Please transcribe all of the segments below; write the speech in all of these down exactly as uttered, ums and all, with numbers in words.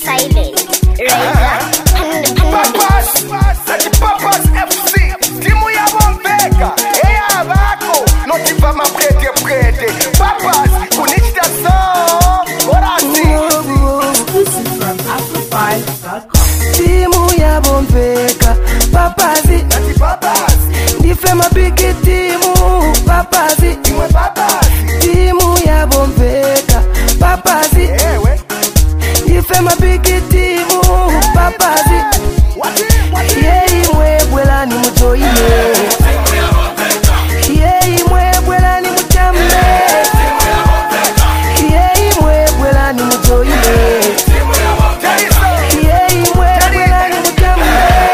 silent. Reza and Papas, that's Papas F C. Timu ya Bombeka, eya bako, notipa maprete prete. Papas, kunishita so, orasi. This is from Afrofiles dot com. Timu ya Bombeka, papazi, That's Papas, ndifema bigi timu, papazi, iwe Papas. timu ya Bombeka, papazi, Ewe, ndifema bigi timu, papazi, wati, wati. yeyi mwebwela ni mutoiye, yeyi mwebwela ni mutambe, yeyi mwebwela ni mutoiye, Jaliso, yeyi mwebwela ni mutambe.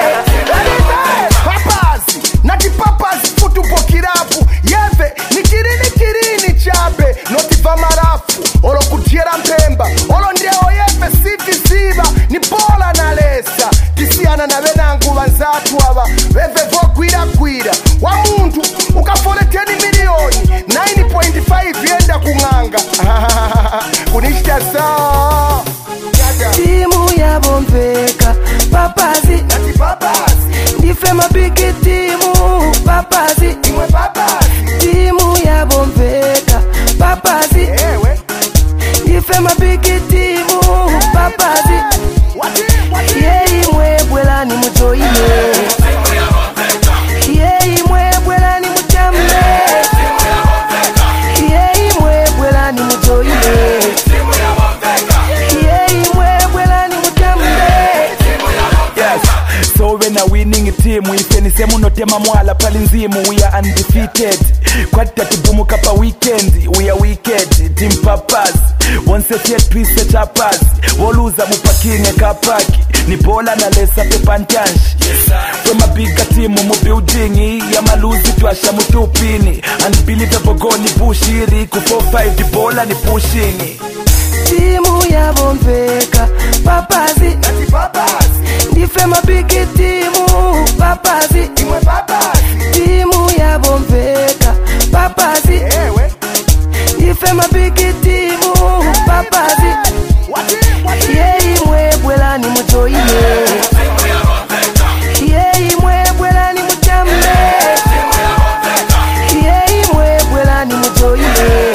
Papas, nati Papas futupo kirapu. Yeve, nikirini kirini chabe, notipa marafu. Olo kutiera mpemba, olo ndeo yeve sivi ziba. Ni bola na lesa, tisiana na venangu vanzatu ava. Veve vo kwira kwira, wa muntu, ukafole teni milioni. nine point five yenda kunganga. Kunishita saa. Timu ya Bombeka, papazi, Nati Papas, ndifema bigi timu, papazi, iwe Papas. timu ya Bombeka, papazi, Ewe, ndifema bigi timu, papazi, wati, wati. yeyi mwebwela ni mutoiye, yeyi mwebwela ni mutambe, yeyi mwebwela ni mutoiye, yeyi mwebwela ni mutambe. Yes, so when a winning team ifeni semu notema mwala pali nzimu we are undefeated kwata tubumuka pa weekend we are wicked team papas one set yet three set uppers woluza mupakinge kapaki ni bola na lesa pepantanshi from a bigger team mu building ya maluzi twasha mutupini unbelievable goal ni bushiri ku four five di bola ni pushing. Timu ya Bombeka, papazi, Nati Papas, ndifema bigi timu, papazi, iwe Papas. timu ya Bombeka, papazi, Ewe, ndifema bigi timu, papazi, wati, wati. yeyi mwebwela ni mutoiye, yeyi mwebwela ni mutambe, yeyi mwebwela ni mutoiye,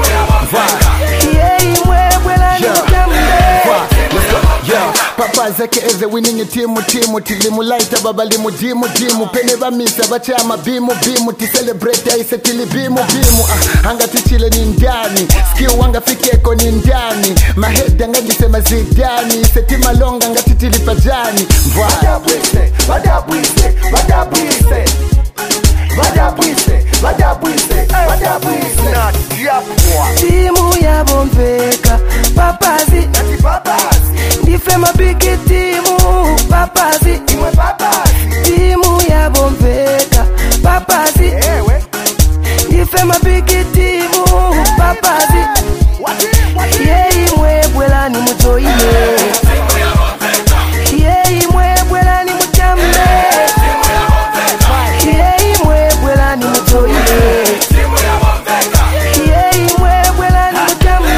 yeyi mwebwela ni mutambe. Yeah, Papas zake eze winning timu timu tilimulaita baba limu dimu dimu pene bamisa bachama bimu bimu ti celebrate aise tili bimu bimu ah, hanga tichile ni ndani skill wanga fikeko ni ndani maheda ngajisema zidani seti malonga ngati tili pajani mvwa Badabwise, badabwise, badabwise. Badabwise, badabwise, badabwise. Nati yapwa. Timu ya Bombeka, papazi, Nati Papas, ndifema bigi timu, papazi, iwe Papas. timu ya Bombeka, papazi, Ewe, ndifema bigi timu, papazi, wati, wati. yeyi mwebwela ni mutoiye, yeyi mwebwela ni mutambe, yeyi mwebwela ni mutoiye, yeyi mwebwela ni mutambe.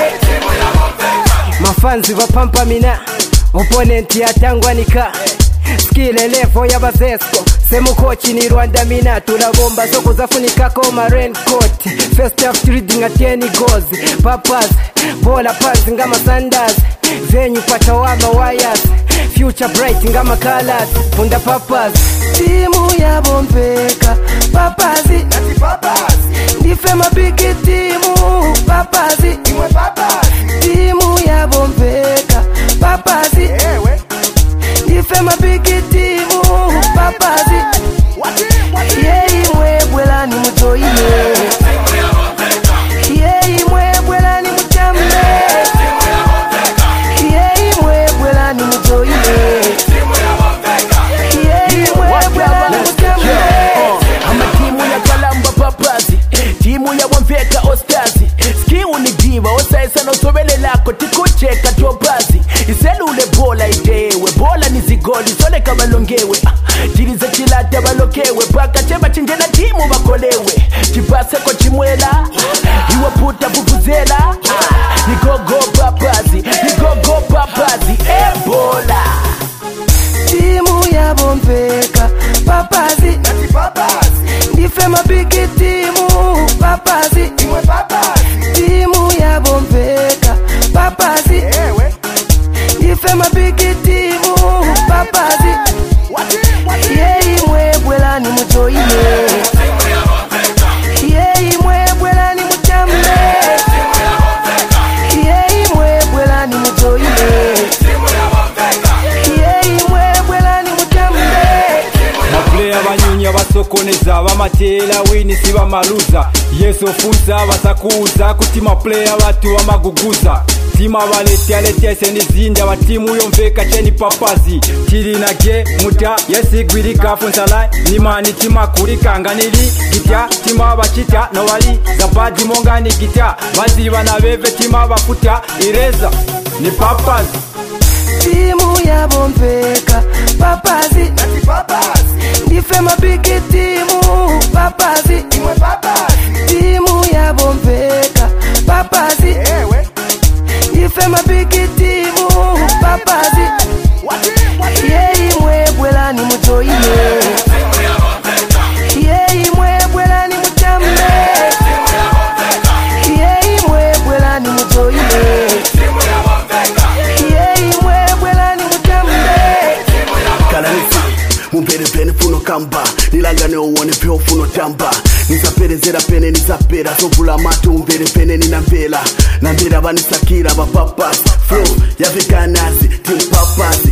mafanzi bapampamina oponenti yatangwanika skile levo y'abazesko semukochi ni Rwanda mina turagomba zo kuzafunikako ma raincoat first half reading atieni gozi papas bola pass ngama sandals venyu pata wama wires future bright ngama colors punda papas. Timu ya Bombeka, papazi, Nati Papas, ndifema bigi timu, papazi, iwe Papas. timu ya Bombeka, papazi, Ewe, ndifema bigi timu, papazi, wati, wati. yeyi mwebwela ni mutoiye, yeyi mwebwela ni mutambe, yeyi mwebwela ni mutoiye, yeyi mwebwela ni mutambe. ama timu ya Kalamba papazi timu ya Bombeka ostazi skill ni diva basokoneza bamatela wini siba maluza yeso funza basakuza kutima player batu bamaguguza tima baletia letia senizinda batimu yomveka cheni papazi tirinage muta yesigwirika funzala nimani tima kurikanga nili gitya tima bachita no wali zabadi mongani gitya baziba na beve tima bafuta ireza ni papazi timu yabomveka papazi nati papazi ndife mabigi timu papazi imwe papazi timu yabomveka papazi ewe ndife mabigi timu papazi wati wati yeyi mwebwela ni mutoyile yeyi mwebwela ni mutambe yeyi mwebwela ni mutoyile yeyi mwebwela ni mutambe kalanisi mumpere pene funo kamba nilangane uone peo funo tamba nizaperezera pene nizapera sovula matu umpere pene ninambela nambera vanisakira vapapas flow yavikanazi tim papas